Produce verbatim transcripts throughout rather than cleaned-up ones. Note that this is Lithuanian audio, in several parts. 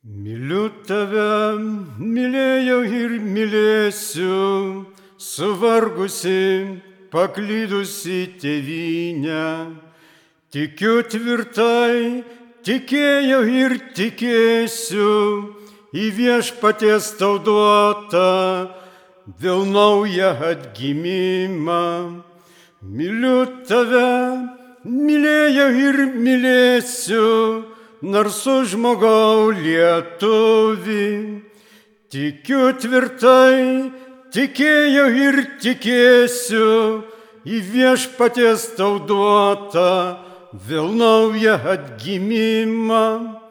Myliu tave, mylėjau ir mylėsiu, suvargusi, paklydusi tėvynę. Tikiu tvirtai, tikėjau ir tikėsiu į viešpaties tau duotą vėl naują atgimimą. Myliu tave, mylėjau ir mylėsiu, narsų žmogau lietuvį. Tikiu tvirtai, tikėjau ir tikėsiu į viešpaties tau duotą vėl naują atgimimą.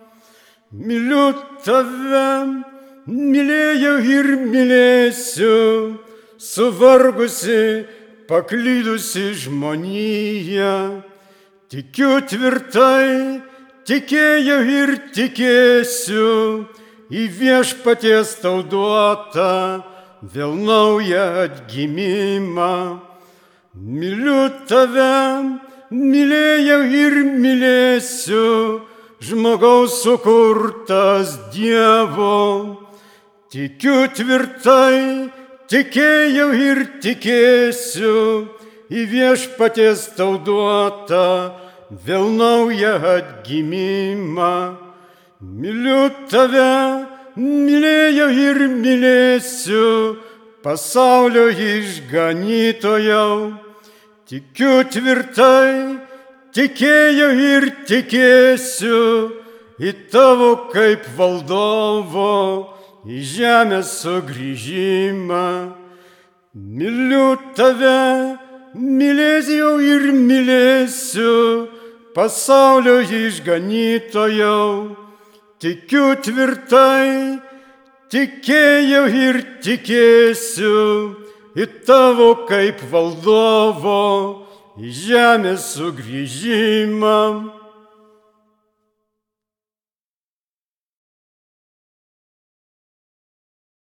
Myliu tave, mylėjau ir mylėsiu, suvargusi, paklydusi žmonija. Tikiu tvirtai, tikėjau ir tikėsiu į viešpaties tau duotą vėl naują atgimimą. Myliu tave, mylėjau ir mylėsiu, žmogaus sukurtas Dievo. Tikiu tvirtai, tikėjau ir tikėsiu į viešpaties tau duotą vėl naują atgimimą. Myliu tave, mylėjau ir mylėsiu, pasaulio išganytojau. Tikiu tvirtai, tikėjau ir tikėsiu į tavo kaip valdovo į žemę sugrįžimą. Myliu tave, mylėsiu ir mylėsiu, pasaulio išganytojau. Tikiu tvirtai, tikėjau ir tikėsiu į tavo kaip valdovo į žemę sugrįžimą.